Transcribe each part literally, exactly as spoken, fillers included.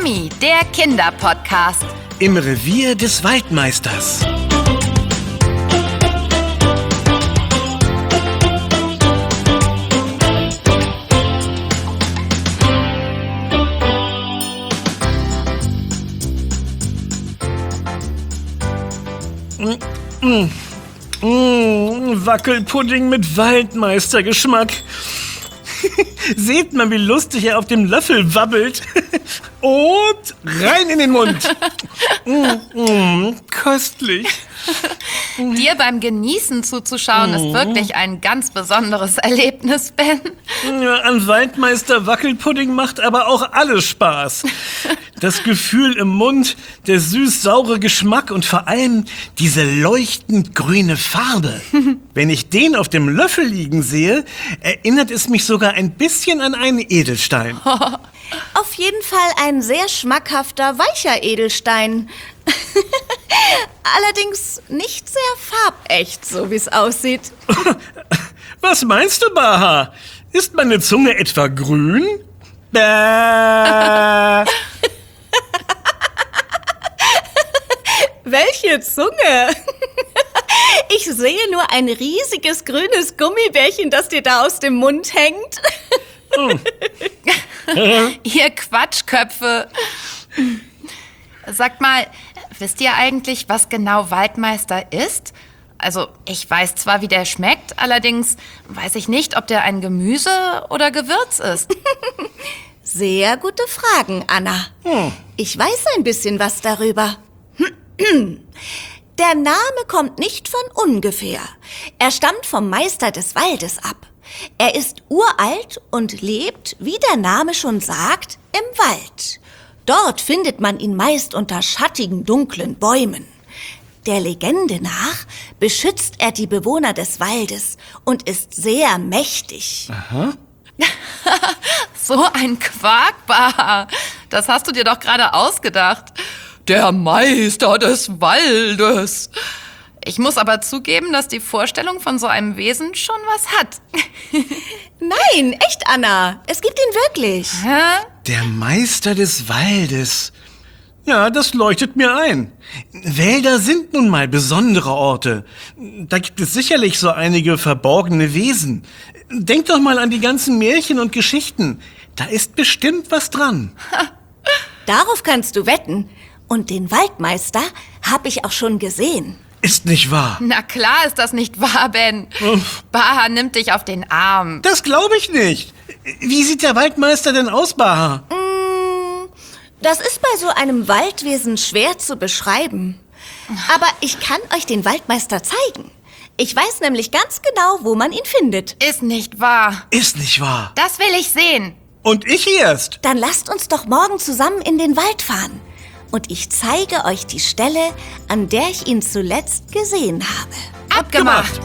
Gummi, der Kinderpodcast. Im Revier des Waldmeisters. Mm, mm, Wackelpudding mit Waldmeistergeschmack. Seht mal, wie lustig er auf dem Löffel wabbelt. Und rein in den Mund. Mm, mm, köstlich. Dir beim Genießen zuzuschauen, ist wirklich ein ganz besonderes Erlebnis, Ben. Ja, an Waldmeister Wackelpudding macht aber auch alles Spaß. Das Gefühl im Mund, der süß-saure Geschmack und vor allem diese leuchtend grüne Farbe. Wenn ich den auf dem Löffel liegen sehe, erinnert es mich sogar ein bisschen an einen Edelstein. Auf jeden Fall ein sehr schmackhafter, weicher Edelstein. Allerdings nicht sehr farbecht, so wie es aussieht. Was meinst du, Baha? Ist meine Zunge etwa grün? Bäh. Welche Zunge? Ich sehe nur ein riesiges grünes Gummibärchen, das dir da aus dem Mund hängt. Hm. Ihr Quatschköpfe. Sagt mal, wisst ihr eigentlich, was genau Waldmeister ist? Also, ich weiß zwar, wie der schmeckt, allerdings weiß ich nicht, ob der ein Gemüse oder Gewürz ist. Sehr gute Fragen, Anna. Hm. Ich weiß ein bisschen was darüber. Der Name kommt nicht von ungefähr. Er stammt vom Meister des Waldes ab. Er ist uralt und lebt, wie der Name schon sagt, im Wald. Dort findet man ihn meist unter schattigen, dunklen Bäumen. Der Legende nach beschützt er die Bewohner des Waldes und ist sehr mächtig. Aha. So ein Quarkbar. Das hast du dir doch gerade ausgedacht. Der Meister des Waldes. Ich muss aber zugeben, dass die Vorstellung von so einem Wesen schon was hat. Nein, echt, Anna. Es gibt ihn wirklich. Hä? Der Meister des Waldes. Ja, das leuchtet mir ein. Wälder sind nun mal besondere Orte. Da gibt es sicherlich so einige verborgene Wesen. Denk doch mal an die ganzen Märchen und Geschichten. Da ist bestimmt was dran. Darauf kannst du wetten. Und den Waldmeister habe ich auch schon gesehen. Ist nicht wahr. Na klar ist das nicht wahr, Ben. Uff. Baha nimmt dich auf den Arm. Das glaube ich nicht. Wie sieht der Waldmeister denn aus, Baha? Mm, das ist bei so einem Waldwesen schwer zu beschreiben. Aber ich kann euch den Waldmeister zeigen. Ich weiß nämlich ganz genau, wo man ihn findet. Ist nicht wahr. Ist nicht wahr. Das will ich sehen. Und ich erst. Dann lasst uns doch morgen zusammen in den Wald fahren. Und ich zeige euch die Stelle, an der ich ihn zuletzt gesehen habe. Abgemacht.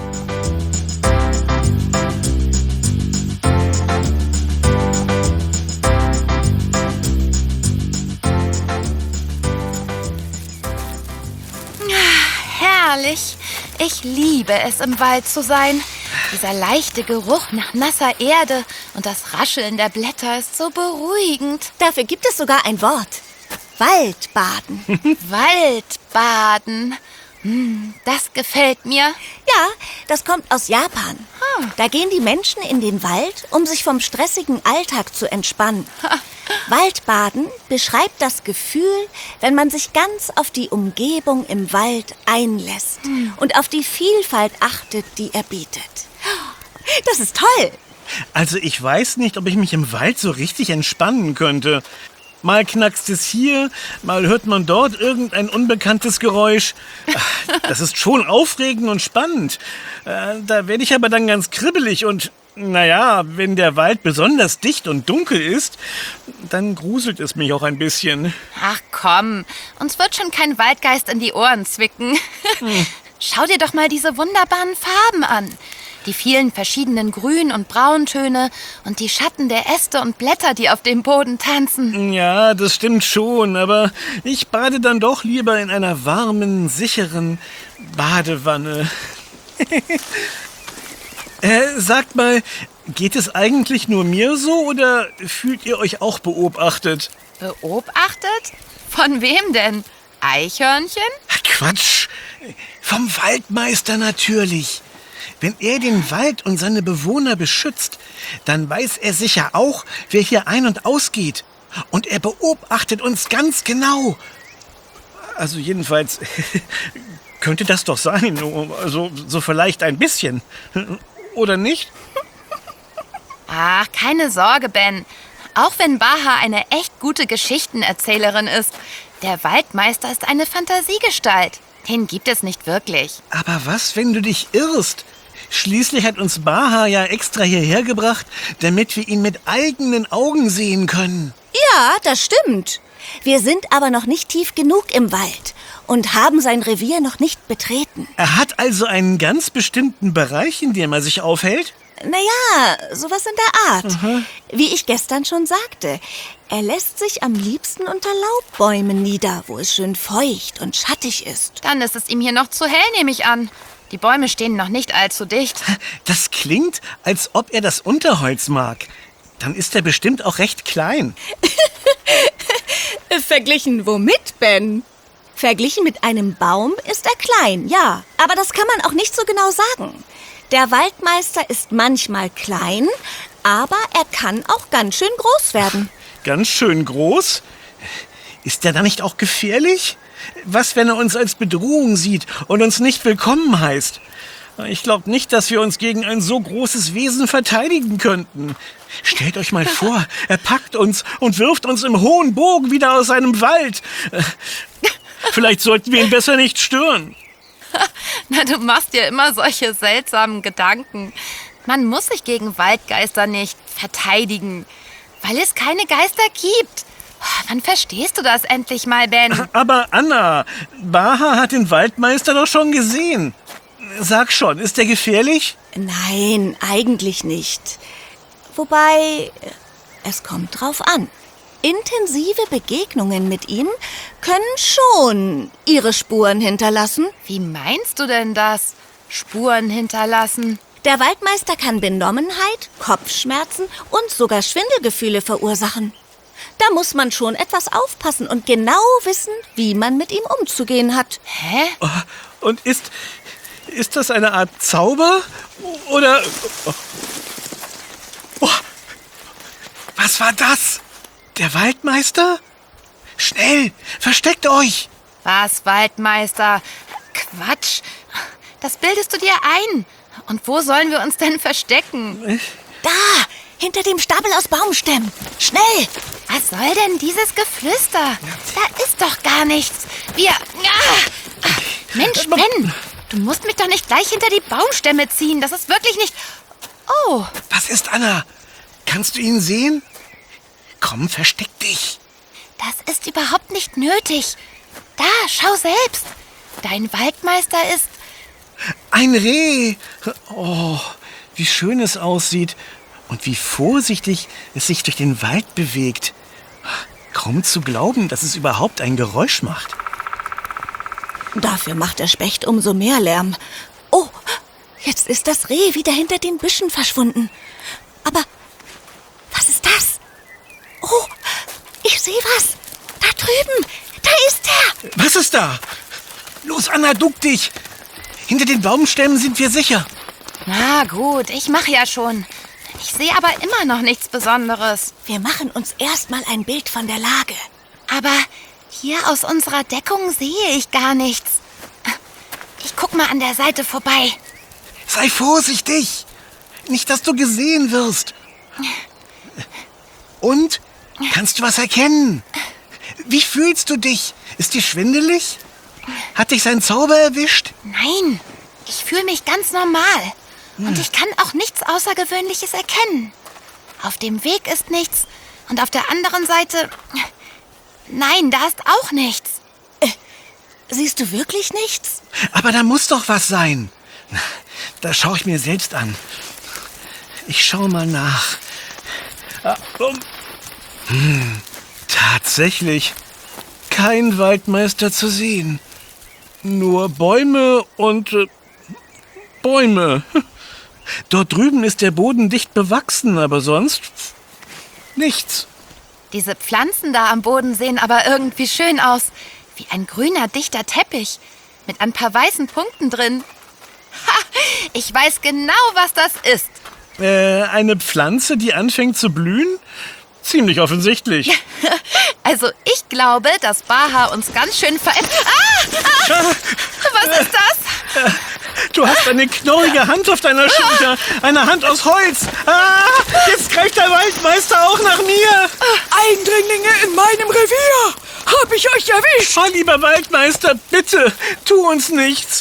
Herrlich. Ich liebe es, im Wald zu sein. Dieser leichte Geruch nach nasser Erde und das Rascheln der Blätter ist so beruhigend. Dafür gibt es sogar ein Wort. Waldbaden. Waldbaden. Hm, das gefällt mir. Ja, das kommt aus Japan. Hm. Da gehen die Menschen in den Wald, um sich vom stressigen Alltag zu entspannen. Waldbaden beschreibt das Gefühl, wenn man sich ganz auf die Umgebung im Wald einlässt hm. und auf die Vielfalt achtet, die er bietet. Das ist toll. Also ich weiß nicht, ob ich mich im Wald so richtig entspannen könnte. Mal knackst es hier, mal hört man dort irgendein unbekanntes Geräusch. Das ist schon aufregend und spannend. Da werde ich aber dann ganz kribbelig und, naja, wenn der Wald besonders dicht und dunkel ist, dann gruselt es mich auch ein bisschen. Ach komm, uns wird schon kein Waldgeist in die Ohren zwicken. Hm. Schau dir doch mal diese wunderbaren Farben an. Die vielen verschiedenen Grün- und Brauntöne und die Schatten der Äste und Blätter, die auf dem Boden tanzen. Ja, das stimmt schon, aber ich bade dann doch lieber in einer warmen, sicheren Badewanne. äh, sagt mal, Geht es eigentlich nur mir so oder fühlt ihr euch auch beobachtet? Beobachtet? Von wem denn? Eichhörnchen? Ach, Quatsch. Vom Waldmeister natürlich. Wenn er den Wald und seine Bewohner beschützt, dann weiß er sicher auch, wer hier ein- und ausgeht. Und er beobachtet uns ganz genau. Also jedenfalls könnte das doch sein. Also so vielleicht ein bisschen. Oder nicht? Ach, keine Sorge, Ben. Auch wenn Baha eine echt gute Geschichtenerzählerin ist, der Waldmeister ist eine Fantasiegestalt. Den gibt es nicht wirklich. Aber was, wenn du dich irrst? Schließlich hat uns Baha ja extra hierher gebracht, damit wir ihn mit eigenen Augen sehen können. Ja, das stimmt. Wir sind aber noch nicht tief genug im Wald und haben sein Revier noch nicht betreten. Er hat also einen ganz bestimmten Bereich, in dem er sich aufhält? Naja, sowas in der Art. Mhm. Wie ich gestern schon sagte, er lässt sich am liebsten unter Laubbäumen nieder, wo es schön feucht und schattig ist. Dann ist es ihm hier noch zu hell, nehme ich an. Die Bäume stehen noch nicht allzu dicht. Das klingt, als ob er das Unterholz mag. Dann ist er bestimmt auch recht klein. Verglichen womit, Ben? Verglichen mit einem Baum ist er klein, ja. Aber das kann man auch nicht so genau sagen. Der Waldmeister ist manchmal klein, aber er kann auch ganz schön groß werden. Ganz schön groß? Ist er dann nicht auch gefährlich? Was, wenn er uns als Bedrohung sieht und uns nicht willkommen heißt? Ich glaube nicht, dass wir uns gegen ein so großes Wesen verteidigen könnten. Stellt euch mal vor, er packt uns und wirft uns im hohen Bogen wieder aus seinem Wald. Vielleicht sollten wir ihn besser nicht stören. Na, du machst dir immer solche seltsamen Gedanken. Man muss sich gegen Waldgeister nicht verteidigen, weil es keine Geister gibt. Wann verstehst du das endlich mal, Ben? Aber Anna, Baha hat den Waldmeister doch schon gesehen. Sag schon, ist der gefährlich? Nein, eigentlich nicht. Wobei, es kommt drauf an. Intensive Begegnungen mit ihm können schon ihre Spuren hinterlassen. Wie meinst du denn das? Spuren hinterlassen? Der Waldmeister kann Benommenheit, Kopfschmerzen und sogar Schwindelgefühle verursachen. Da muss man schon etwas aufpassen und genau wissen, wie man mit ihm umzugehen hat. Hä? Und ist, ist das eine Art Zauber? Oder... Oh, was war das? Der Waldmeister? Schnell, versteckt euch! Was, Waldmeister? Quatsch. Das bildest du dir ein. Und wo sollen wir uns denn verstecken? Da, hinter dem Stapel aus Baumstämmen. Schnell! Was soll denn dieses Geflüster? Da ist doch gar nichts. Wir... Ah! Mensch, Ben, du musst mich doch nicht gleich hinter die Baumstämme ziehen. Das ist wirklich nicht... Oh. Was ist, Anna? Kannst du ihn sehen? Komm, versteck dich. Das ist überhaupt nicht nötig. Da, schau selbst. Dein Waldmeister ist... Ein Reh. Oh, wie schön es aussieht. Und wie vorsichtig es sich durch den Wald bewegt. Kaum zu glauben, dass es überhaupt ein Geräusch macht. Dafür macht der Specht umso mehr Lärm. Oh, jetzt ist das Reh wieder hinter den Büschen verschwunden. Aber was ist das? Oh, ich sehe was. Da drüben, da ist er. Was ist da? Los, Anna, duck dich. Hinter den Baumstämmen sind wir sicher. Na gut, ich mache ja schon. Ich sehe aber immer noch nichts Besonderes. Wir machen uns erstmal ein Bild von der Lage. Aber hier aus unserer Deckung sehe ich gar nichts. Ich guck mal an der Seite vorbei. Sei vorsichtig. Nicht, dass du gesehen wirst. Und? Kannst du was erkennen? Wie fühlst du dich? Ist dir schwindelig? Hat dich sein Zauber erwischt? Nein, ich fühle mich ganz normal. Und ich kann auch nichts Außergewöhnliches erkennen. Auf dem Weg ist nichts. Und auf der anderen Seite... Nein, da ist auch nichts. Äh, siehst du wirklich nichts? Aber da muss doch was sein. Das schaue ich mir selbst an. Ich schaue mal nach. Hm, tatsächlich. Kein Waldmeister zu sehen. Nur Bäume und... Äh, Bäume. Dort drüben ist der Boden dicht bewachsen, aber sonst nichts. Diese Pflanzen da am Boden sehen aber irgendwie schön aus. Wie ein grüner, dichter Teppich. Mit ein paar weißen Punkten drin. Ha! Ich weiß genau, was das ist. Äh, eine Pflanze, die anfängt zu blühen? Ziemlich offensichtlich. Also ich glaube, dass Baha uns ganz schön verändert. Ah! Ah! Was ist das? Du hast eine knorrige Hand auf deiner Schulter. Eine Hand aus Holz. Ah, jetzt greift der Waldmeister auch nach mir. Eindringlinge in meinem Revier! Hab ich euch erwischt! Oh, lieber Waldmeister, bitte, tu uns nichts.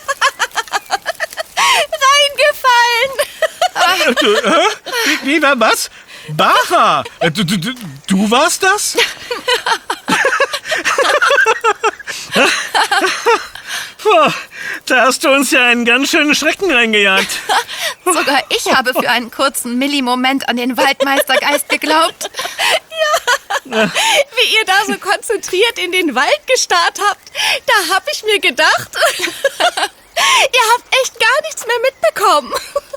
Reingefallen! Äh, du, äh? Wie, wie war was? Baha, äh, du, du, du warst das? Puh, da hast du uns ja einen ganz schönen Schrecken reingejagt. Sogar ich habe für einen kurzen Millimoment an den Waldmeistergeist geglaubt. Wie ihr da so konzentriert in den Wald gestarrt habt, da hab ich mir gedacht, ihr habt echt gar nichts mehr mitbekommen.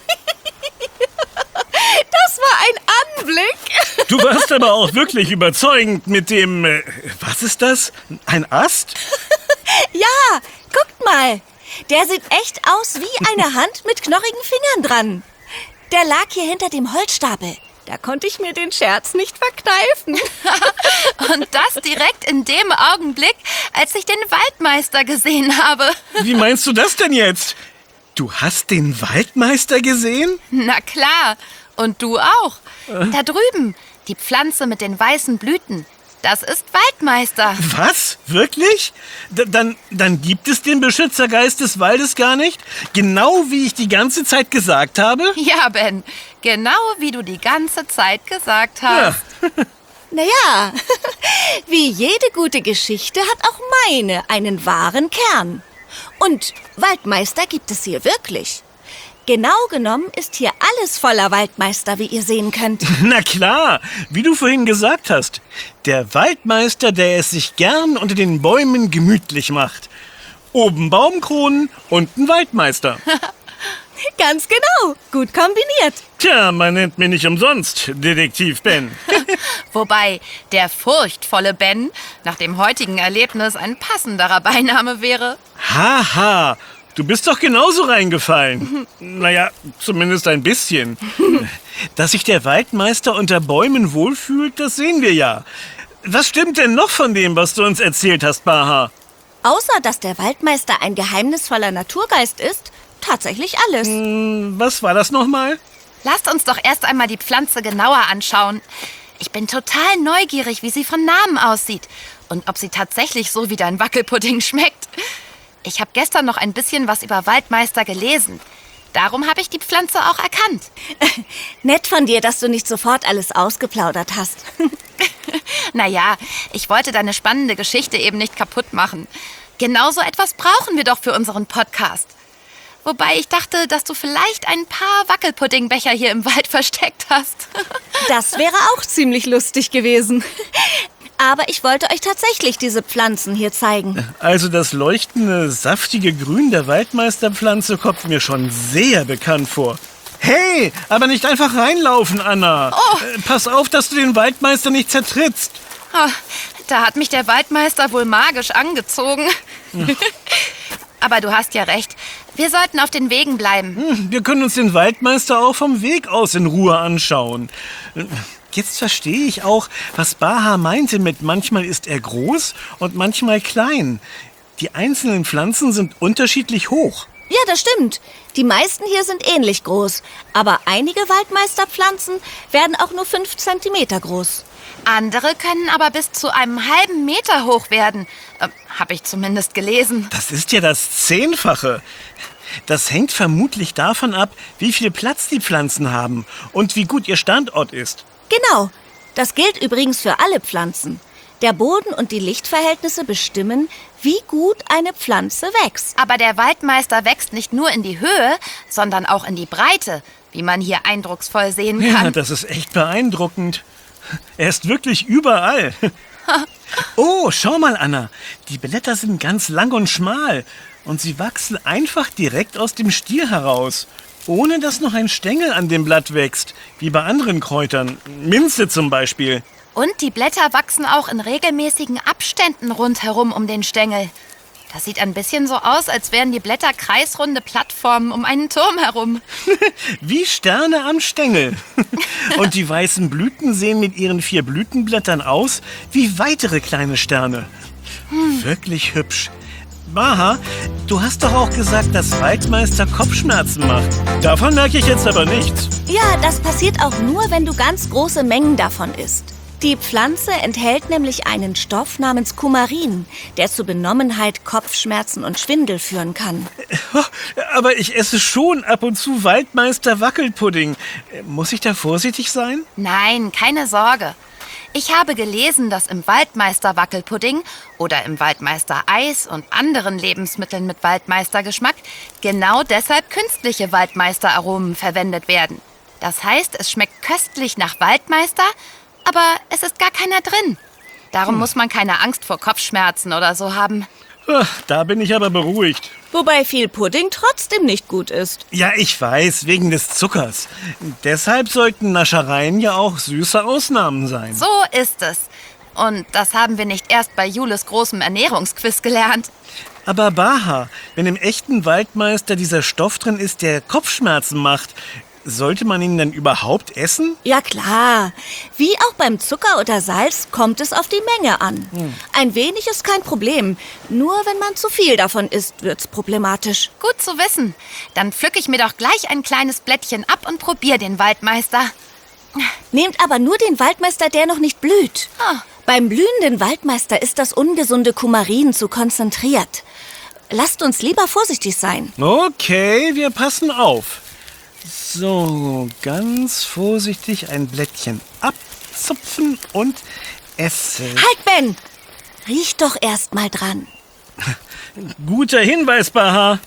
Das war ein Anblick. Du warst aber auch wirklich überzeugend mit dem... Äh, was ist das? Ein Ast? Ja, guckt mal. Der sieht echt aus wie eine Hand mit knorrigen Fingern dran. Der lag hier hinter dem Holzstapel. Da konnte ich mir den Scherz nicht verkneifen. Und das direkt in dem Augenblick, als ich den Waldmeister gesehen habe. Wie meinst du das denn jetzt? Du hast den Waldmeister gesehen? Na klar. Und du auch. Da drüben, die Pflanze mit den weißen Blüten. Das ist Waldmeister. Was? Wirklich? D dann, dann gibt es den Beschützergeist des Waldes gar nicht? Genau wie ich die ganze Zeit gesagt habe? Ja, Ben. Genau wie du die ganze Zeit gesagt hast. Ja. Naja, wie jede gute Geschichte hat auch meine einen wahren Kern. Und Waldmeister gibt es hier wirklich. Genau genommen ist hier alles voller Waldmeister, wie ihr sehen könnt. Na klar, wie du vorhin gesagt hast. Der Waldmeister, der es sich gern unter den Bäumen gemütlich macht. Oben Baumkronen, unten Waldmeister. Ganz genau, gut kombiniert. Tja, man nennt mich nicht umsonst Detektiv Ben. Wobei der furchtvolle Ben nach dem heutigen Erlebnis ein passenderer Beiname wäre. Haha, du bist doch genauso reingefallen. Naja, zumindest ein bisschen. Dass sich der Waldmeister unter Bäumen wohlfühlt, das sehen wir ja. Was stimmt denn noch von dem, was du uns erzählt hast, Baha? Außer, dass der Waldmeister ein geheimnisvoller Naturgeist ist, tatsächlich alles. Hm, was war das nochmal? Lasst uns doch erst einmal die Pflanze genauer anschauen. Ich bin total neugierig, wie sie von Namen aussieht und ob sie tatsächlich so wie dein Wackelpudding schmeckt. Ich habe gestern noch ein bisschen was über Waldmeister gelesen. Darum habe ich die Pflanze auch erkannt. Nett von dir, dass du nicht sofort alles ausgeplaudert hast. Naja, ich wollte deine spannende Geschichte eben nicht kaputt machen. Genauso etwas brauchen wir doch für unseren Podcast. Wobei ich dachte, dass du vielleicht ein paar Wackelpuddingbecher hier im Wald versteckt hast. Das wäre auch ziemlich lustig gewesen. Aber ich wollte euch tatsächlich diese Pflanzen hier zeigen. Also das leuchtende, saftige Grün der Waldmeisterpflanze kommt mir schon sehr bekannt vor. Hey, aber nicht einfach reinlaufen, Anna. Oh. Äh, pass auf, dass du den Waldmeister nicht zertrittst. Oh, da hat mich der Waldmeister wohl magisch angezogen. Aber du hast ja recht. Wir sollten auf den Wegen bleiben. Hm, wir können uns den Waldmeister auch vom Weg aus in Ruhe anschauen. Jetzt verstehe ich auch, was Baha meinte mit manchmal ist er groß und manchmal klein. Die einzelnen Pflanzen sind unterschiedlich hoch. Ja, das stimmt. Die meisten hier sind ähnlich groß. Aber einige Waldmeisterpflanzen werden auch nur fünf Zentimeter groß. Andere können aber bis zu einem halben Meter hoch werden. Äh, Habe ich zumindest gelesen. Das ist ja das Zehnfache. Das hängt vermutlich davon ab, wie viel Platz die Pflanzen haben und wie gut ihr Standort ist. Genau. Das gilt übrigens für alle Pflanzen. Der Boden und die Lichtverhältnisse bestimmen, wie gut eine Pflanze wächst. Aber der Waldmeister wächst nicht nur in die Höhe, sondern auch in die Breite, wie man hier eindrucksvoll sehen kann. Ja, das ist echt beeindruckend. Er ist wirklich überall. Oh, schau mal, Anna. Die Blätter sind ganz lang und schmal. Und sie wachsen einfach direkt aus dem Stiel heraus. ohne dass noch ein Stängel an dem Blatt wächst, wie bei anderen Kräutern, Minze zum Beispiel. Und die Blätter wachsen auch in regelmäßigen Abständen rundherum um den Stängel. Das sieht ein bisschen so aus, als wären die Blätter kreisrunde Plattformen um einen Turm herum. Wie Sterne am Stängel. Und die weißen Blüten sehen mit ihren vier Blütenblättern aus wie weitere kleine Sterne. Hm. Wirklich hübsch. Baha, du hast doch auch gesagt, dass Waldmeister Kopfschmerzen macht. Davon merke ich jetzt aber nichts. Ja, das passiert auch nur, wenn du ganz große Mengen davon isst. Die Pflanze enthält nämlich einen Stoff namens Kumarin, der zu Benommenheit, Kopfschmerzen und Schwindel führen kann. Aber ich esse schon ab und zu Waldmeister Wackelpudding. Muss ich da vorsichtig sein? Nein, keine Sorge. Ich habe gelesen, dass im Waldmeister Wackelpudding oder im Waldmeister Eis und anderen Lebensmitteln mit Waldmeistergeschmack genau deshalb künstliche Waldmeisteraromen verwendet werden. Das heißt, es schmeckt köstlich nach Waldmeister, aber es ist gar keiner drin. Darum hm. muss man keine Angst vor Kopfschmerzen oder so haben. Da bin ich aber beruhigt. Wobei viel Pudding trotzdem nicht gut ist. Ja, ich weiß, wegen des Zuckers. Deshalb sollten Naschereien ja auch süße Ausnahmen sein. So ist es. Und das haben wir nicht erst bei Jules großem Ernährungsquiz gelernt. Aber Baha, wenn im echten Waldmeister dieser Stoff drin ist, der Kopfschmerzen macht, sollte man ihn dann überhaupt essen? Ja klar. Wie auch beim Zucker oder Salz kommt es auf die Menge an. Hm. Ein wenig ist kein Problem. Nur wenn man zu viel davon isst, wird's problematisch. Gut zu wissen. Dann pflücke ich mir doch gleich ein kleines Blättchen ab und probiere den Waldmeister. Nehmt aber nur den Waldmeister, der noch nicht blüht. Oh. Beim blühenden Waldmeister ist das ungesunde Kumarin zu konzentriert. Lasst uns lieber vorsichtig sein. Okay, wir passen auf. So, ganz vorsichtig ein Blättchen abzupfen und essen. Halt, Ben! Riech doch erst mal dran. Guter Hinweis, Baha.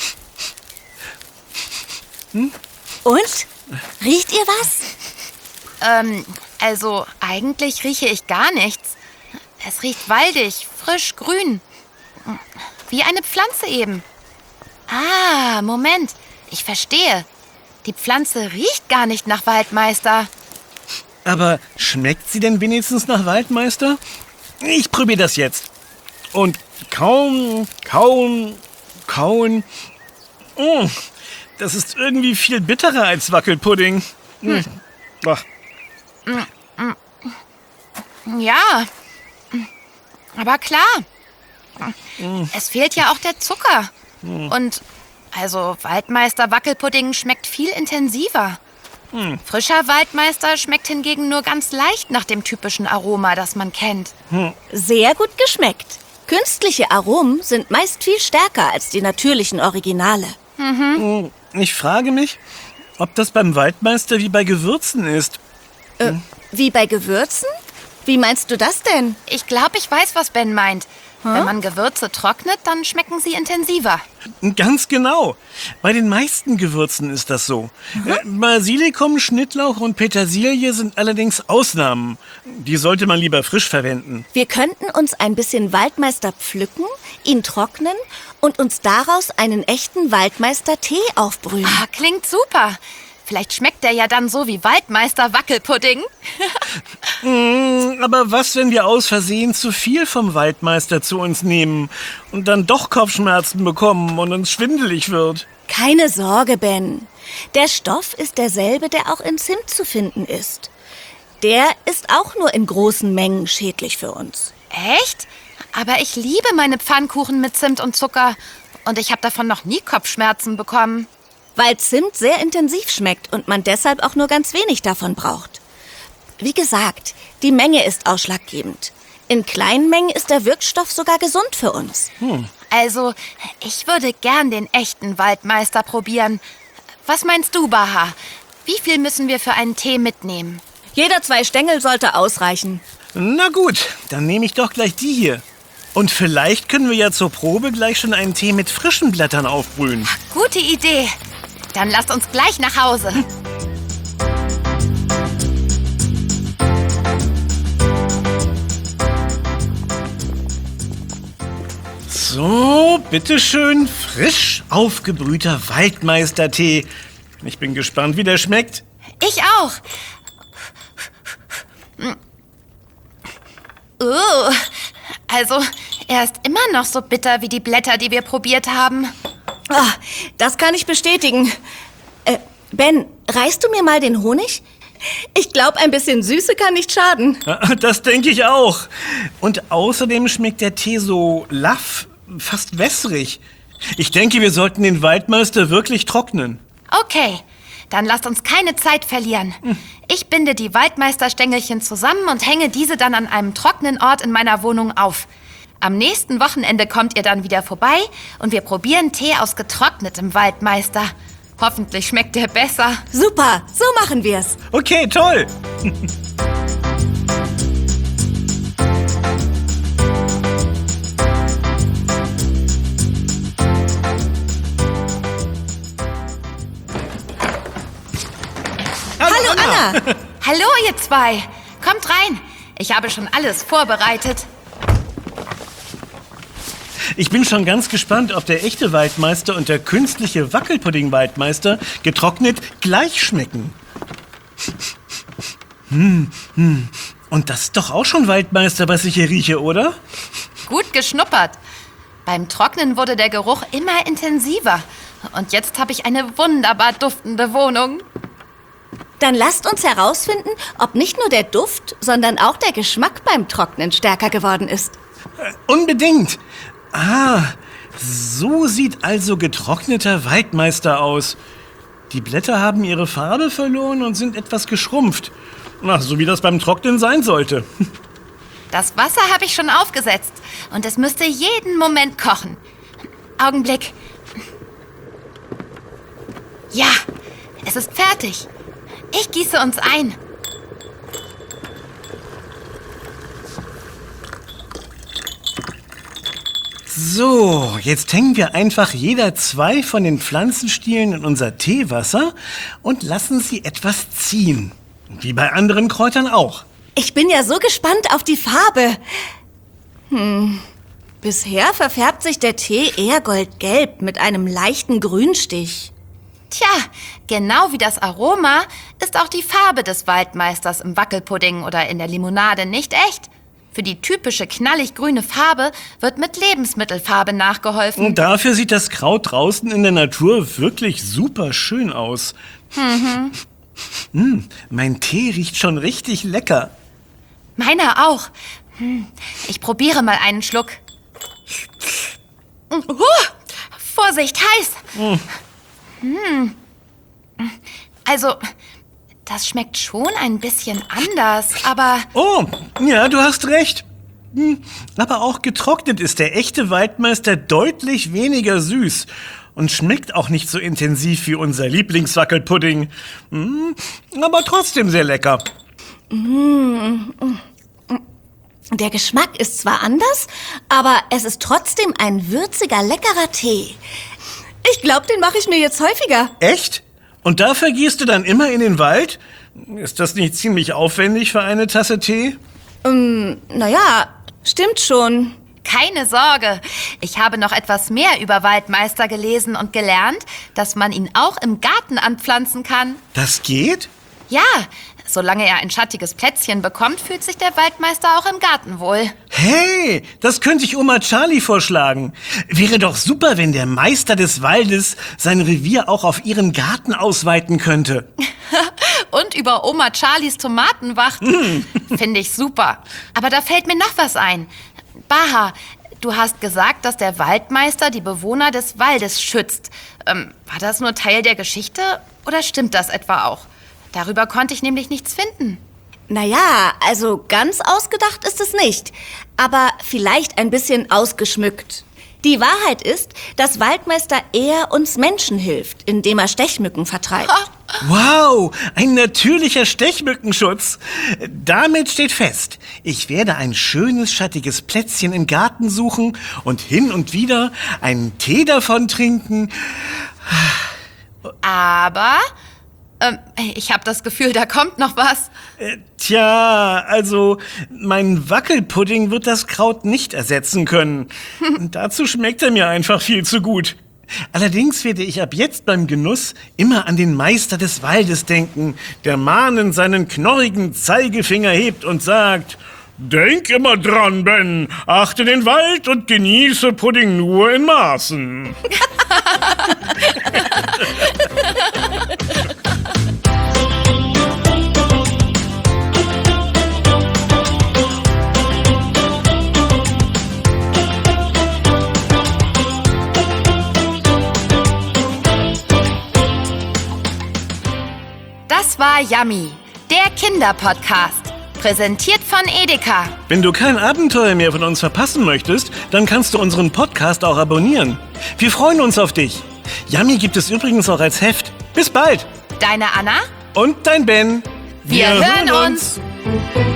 Hm? Und? Riecht ihr was? Ähm, also eigentlich rieche ich gar nichts. Es riecht waldig, frisch, grün. Wie eine Pflanze eben. Ah, Moment. Ich verstehe. Die Pflanze riecht gar nicht nach Waldmeister. Aber schmeckt sie denn wenigstens nach Waldmeister? Ich probiere das jetzt. Und kauen, kauen, kauen. Oh, das ist irgendwie viel bitterer als Wackelpudding. Hm. Ach. Ja, aber klar. Es fehlt ja auch der Zucker. Und also Waldmeister Wackelpudding schmeckt viel intensiver. Hm. Frischer Waldmeister schmeckt hingegen nur ganz leicht nach dem typischen Aroma, das man kennt. Hm. Sehr gut geschmeckt. Künstliche Aromen sind meist viel stärker als die natürlichen Originale. Mhm. Ich frage mich, ob das beim Waldmeister wie bei Gewürzen ist. Äh, wie bei Gewürzen? Wie meinst du das denn? Ich glaube, ich weiß, was Ben meint. Wenn man Gewürze trocknet, dann schmecken sie intensiver. Ganz genau. Bei den meisten Gewürzen ist das so. Mhm. Äh, Basilikum, Schnittlauch und Petersilie sind allerdings Ausnahmen. Die sollte man lieber frisch verwenden. Wir könnten uns ein bisschen Waldmeister pflücken, ihn trocknen und uns daraus einen echten Waldmeister-Tee aufbrühen. Ah, klingt super. Vielleicht schmeckt der ja dann so wie Waldmeister Wackelpudding. mm, aber was, wenn wir aus Versehen zu viel vom Waldmeister zu uns nehmen und dann doch Kopfschmerzen bekommen und uns schwindelig wird? Keine Sorge, Ben. Der Stoff ist derselbe, der auch in Zimt zu finden ist. Der ist auch nur in großen Mengen schädlich für uns. Echt? Aber ich liebe meine Pfannkuchen mit Zimt und Zucker. Und ich habe davon noch nie Kopfschmerzen bekommen. Weil Zimt sehr intensiv schmeckt und man deshalb auch nur ganz wenig davon braucht. Wie gesagt, die Menge ist ausschlaggebend. In kleinen Mengen ist der Wirkstoff sogar gesund für uns. Hm. Also, ich würde gern den echten Waldmeister probieren. Was meinst du, Baha? Wie viel müssen wir für einen Tee mitnehmen? Jeder zwei Stängel sollte ausreichen. Na gut, dann nehme ich doch gleich die hier. Und vielleicht können wir ja zur Probe gleich schon einen Tee mit frischen Blättern aufbrühen. Gute Idee. Dann lasst uns gleich nach Hause. So, bitteschön, frisch aufgebrühter Waldmeistertee. Ich bin gespannt, wie der schmeckt. Ich auch. Uh, also, er ist immer noch so bitter wie die Blätter, die wir probiert haben. Ah, das kann ich bestätigen. Äh, Ben, reichst du mir mal den Honig? Ich glaube, ein bisschen Süße kann nicht schaden. Das denke ich auch. Und außerdem schmeckt der Tee so laff, fast wässrig. Ich denke, wir sollten den Waldmeister wirklich trocknen. Okay, dann lasst uns keine Zeit verlieren. Ich binde die Waldmeisterstängelchen zusammen und hänge diese dann an einem trockenen Ort in meiner Wohnung auf. Am nächsten Wochenende kommt ihr dann wieder vorbei und wir probieren Tee aus getrocknetem Waldmeister. Hoffentlich schmeckt der besser. Super, so machen wir's. Okay, toll. Hallo, Anna. Hallo, ihr zwei. Kommt rein. Ich habe schon alles vorbereitet. Ich bin schon ganz gespannt, ob der echte Waldmeister und der künstliche Wackelpudding-Waldmeister getrocknet gleich schmecken. Hm, hm. Und das ist doch auch schon Waldmeister, was ich hier rieche, oder? Gut geschnuppert. Beim Trocknen wurde der Geruch immer intensiver. Und jetzt habe ich eine wunderbar duftende Wohnung. Dann lasst uns herausfinden, ob nicht nur der Duft, sondern auch der Geschmack beim Trocknen stärker geworden ist. Äh, unbedingt. Ah, so sieht also getrockneter Waldmeister aus. Die Blätter haben ihre Farbe verloren und sind etwas geschrumpft. Na, so wie das beim Trocknen sein sollte. Das Wasser habe ich schon aufgesetzt und es müsste jeden Moment kochen. Augenblick. Ja, es ist fertig. Ich gieße uns ein. So, jetzt hängen wir einfach jeder zwei von den Pflanzenstielen in unser Teewasser und lassen sie etwas ziehen. Wie bei anderen Kräutern auch. Ich bin ja so gespannt auf die Farbe. Hm. Bisher verfärbt sich der Tee eher goldgelb mit einem leichten Grünstich. Tja, genau wie das Aroma ist auch die Farbe des Waldmeisters im Wackelpudding oder in der Limonade nicht echt. Für die typische knallig grüne Farbe wird mit Lebensmittelfarbe nachgeholfen. Und dafür sieht das Kraut draußen in der Natur wirklich super schön aus. Mhm. Mm, mein Tee riecht schon richtig lecker. Meiner auch. Hm, ich probiere mal einen Schluck. Uh, Vorsicht, heiß. Mm. Hm. Also, das schmeckt schon ein bisschen anders, aber... Oh, ja, du hast recht. Aber auch getrocknet ist der echte Waldmeister deutlich weniger süß und schmeckt auch nicht so intensiv wie unser Lieblingswackelpudding. Aber trotzdem sehr lecker. Der Geschmack ist zwar anders, aber es ist trotzdem ein würziger, leckerer Tee. Ich glaube, den mache ich mir jetzt häufiger. Echt? Und dafür gehst du dann immer in den Wald? Ist das nicht ziemlich aufwendig für eine Tasse Tee? Ähm, naja, stimmt schon. Keine Sorge, ich habe noch etwas mehr über Waldmeister gelesen und gelernt, dass man ihn auch im Garten anpflanzen kann. Das geht? Ja, solange er ein schattiges Plätzchen bekommt, fühlt sich der Waldmeister auch im Garten wohl. Hey, das könnte ich Oma Charlie vorschlagen. Wäre doch super, wenn der Meister des Waldes sein Revier auch auf ihren Garten ausweiten könnte. Und über Oma Charlies Tomaten wacht. Finde ich super. Aber da fällt mir noch was ein. Baha, du hast gesagt, dass der Waldmeister die Bewohner des Waldes schützt. Ähm, war das nur Teil der Geschichte oder stimmt das etwa auch? Darüber konnte ich nämlich nichts finden. Naja, also ganz ausgedacht ist es nicht, aber vielleicht ein bisschen ausgeschmückt. Die Wahrheit ist, dass Waldmeister eher uns Menschen hilft, indem er Stechmücken vertreibt. Wow, ein natürlicher Stechmückenschutz. Damit steht fest, ich werde ein schönes, schattiges Plätzchen im Garten suchen und hin und wieder einen Tee davon trinken. Aber... Ähm, ich habe das Gefühl, da kommt noch was. Äh, tja, also mein Wackelpudding wird das Kraut nicht ersetzen können. Und dazu schmeckt er mir einfach viel zu gut. Allerdings werde ich ab jetzt beim Genuss immer an den Meister des Waldes denken, der mahnend seinen knorrigen Zeigefinger hebt und sagt: Denk immer dran, Ben, achte den Wald und genieße Pudding nur in Maßen. Das war Yummy, der Kinderpodcast. Präsentiert von Edeka. Wenn du kein Abenteuer mehr von uns verpassen möchtest, dann kannst du unseren Podcast auch abonnieren. Wir freuen uns auf dich. Yummy gibt es übrigens auch als Heft. Bis bald. Deine Anna? Und dein Ben. Wir, Wir hören uns. uns.